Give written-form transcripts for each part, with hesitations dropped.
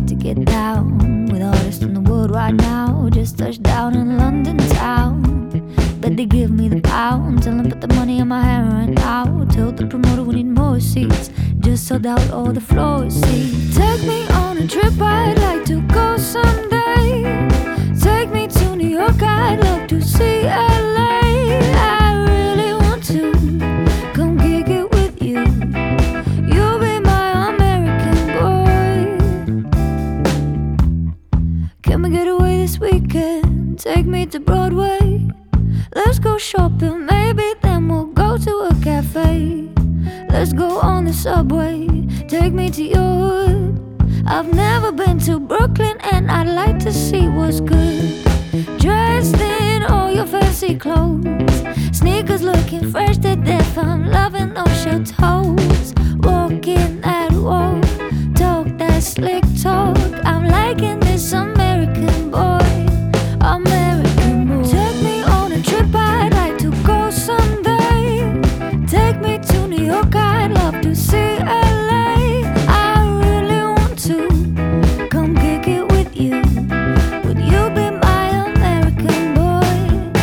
about to get down with artists in the world right now. Just touched down in London town. Bet they give me the pound. Tell them put the money in my hand right now. Told the promoter we need more seats. Just sold out all the floor seats. Take me on a trip, I'd like to go someday. Take me to New York, I'd love to see LA. I really want to come kick it with you. You'll be my American boy. Can we get away this weekend? Take me to Broadway. Let's go shopping, maybe then we'll go to a cafe. Let's go on the subway, take me to your hood. I've never been to Brooklyn and I'd like to see what's good. Dressed in all your fancy clothes, sneakers looking fresh to death. I'm loving those shell toes. Walking that walk, talk that slick talk. I'm liking this American boy, American boy. Take me on a trip, I'd like to go someday. Take me to New York, I'd love to see LA. I really want to come kick it with you. Would you be my American boy?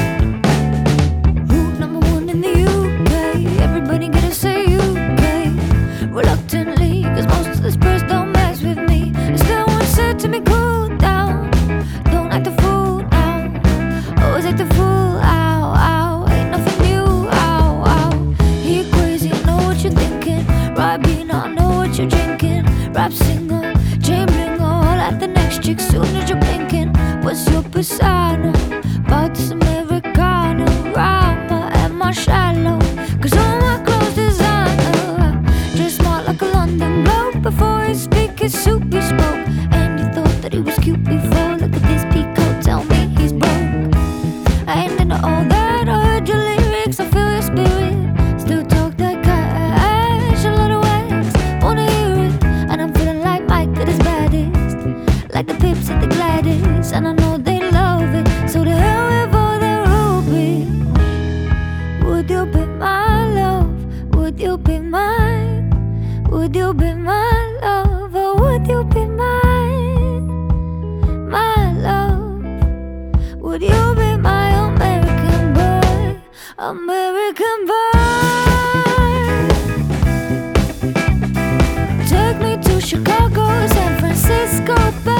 Route number one in the UK. Everybody gotta say UK. Reluctantly, cause most of this press don't mess with me. Still one said to me, cool down. Don't act a fool now. Always act a fool, ow, ow. Ain't nothing new, ow, ow. You're crazy, I know what you're thinking. Right being, I know what you're drinking. Rap singer, chain blinger. All at the next chick soon as you're blinking. What's your persona? About this Americana. Rama, am I shallow? Cause all my clothes designer. Dress smart like a London bloke. Before he speak his soup he spoke. And he thought that he was cute before. Look at this peacoat, tell me he's broke. I ain't into all that, I heard your lyrics, I feel your spirit. Still talk that cash, a lot of wax, wanna hear it. And I'm feeling like Mike at his baddest, like the Pips at the Gladys. And I know they love it, so the hell with all their rubies. Would you be my love? Would you be mine? Would you be my love? Or would you be mine? My love. Would you be my American boy? American boy. Take me to Chicago, San Francisco Bay.